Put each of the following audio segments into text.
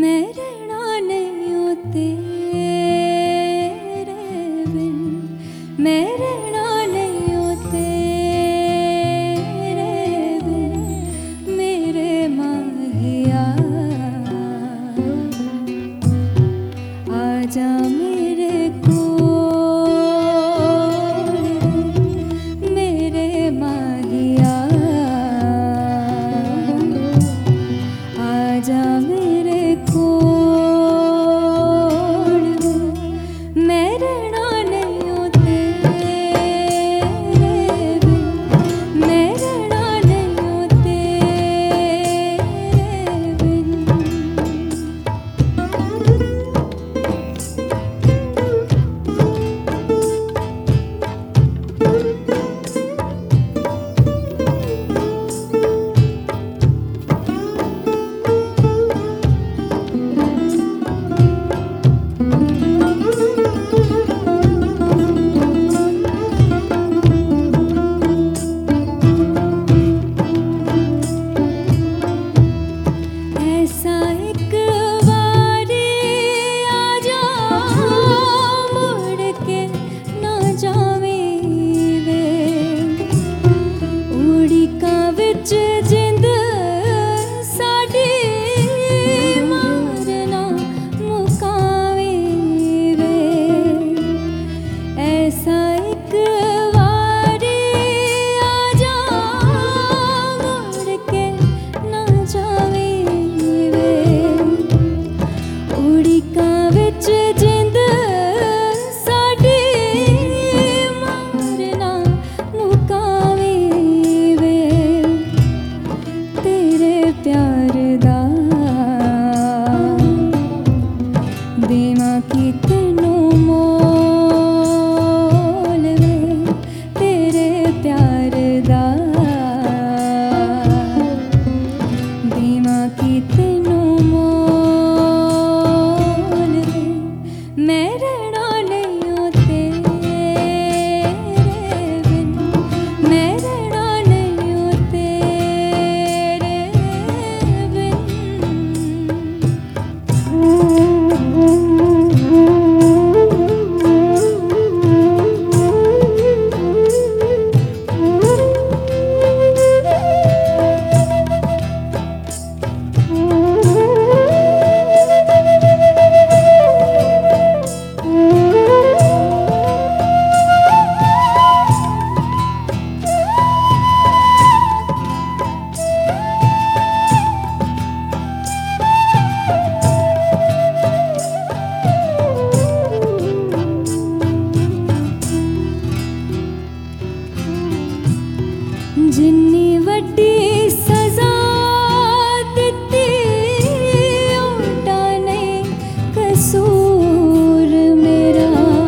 मैं रहना नहीं हूँ तेरे बिन, मैं रहना नहीं हूँ तेरे बिन, मेरे माहिया आजा मेरे कोल, मेरे माहिया आजा मेरे कोल, मैं रहना नहीं हूँ तेरे बिन, मैं रहना नहीं हूँ तेरे बिन। ऐसा एक बारी आजा मुड़ के ना जावीं वे, उड़ी का विच जिंद साडी मारना मुकावीं वे। ऐसा एक बारी आजा मुड़ के ना जावीं वे, उड़ी का विच जिंद साडी मारना मुकावीं वे। तेरे प्यार दा देवां की तैनू मोल वे, तेरे प्यार दा देवां की तैनू मोल वे। मैं रहना नहीं हूँ तेरे बिन, मैं रहना नहीं हूँ तेरे बिन। जिन्नी वड्डी सजा दित्ती ओटा नहीं कसूर मेरा,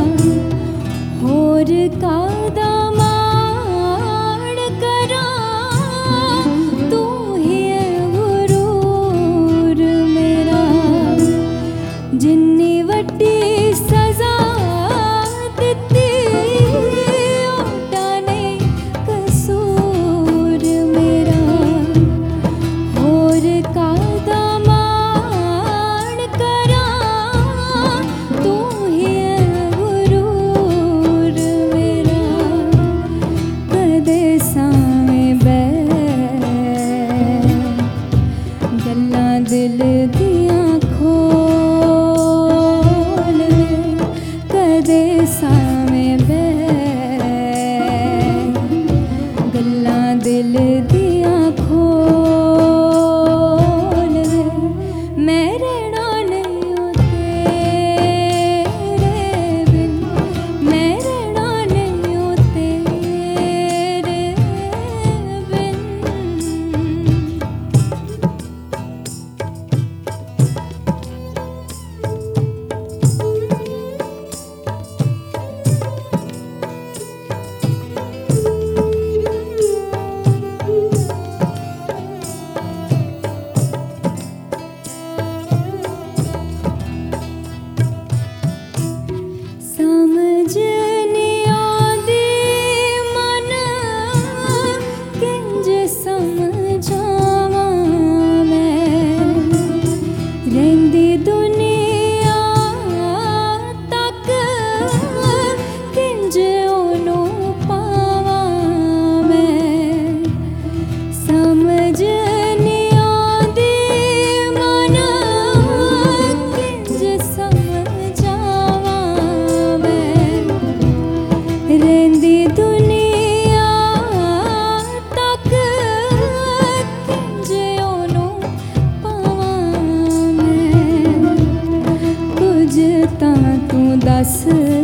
होर कादा माड़ करां, तू ही है गुरूर मेरा। जिन्नी वड्डी सजा दित्ती ओटा नहीं कसूर मेरा, होर कादा माड़ करां, तू ही है गुरूर मेरा। कदे सावें बैठ गल्लां दिल दियां खोल वे, कदे सावें बैठ गल्लां दिल दियां खोल वे। मैं रहना नहीं हूँ तेरे बिन, मैं रहना नहीं हूँ तेरे बिन। ਰਹਿੰਦੀ ਦੁਨੀਆ ਤੱਕ ਕਿੰਜ ਉਹਨੂੰ ਪਾਵਾਂ ਮੈਂ ਸਮਝ ਨਹੀਂ ਆਉਂਦੀ ਮਨ ਕਿੰਜ ਸਮਝਾਵਾਂ ਮੈਂ ਰਹਿੰਦੀ ਦੁਨੀਆ ਤੱਕ ਕਿੰਜ ਉਹਨੂੰ ਪਾਵਾਂ ਮੈਂ ਕੁਝ ਤਾਂ ਤੂੰ ਦੱਸ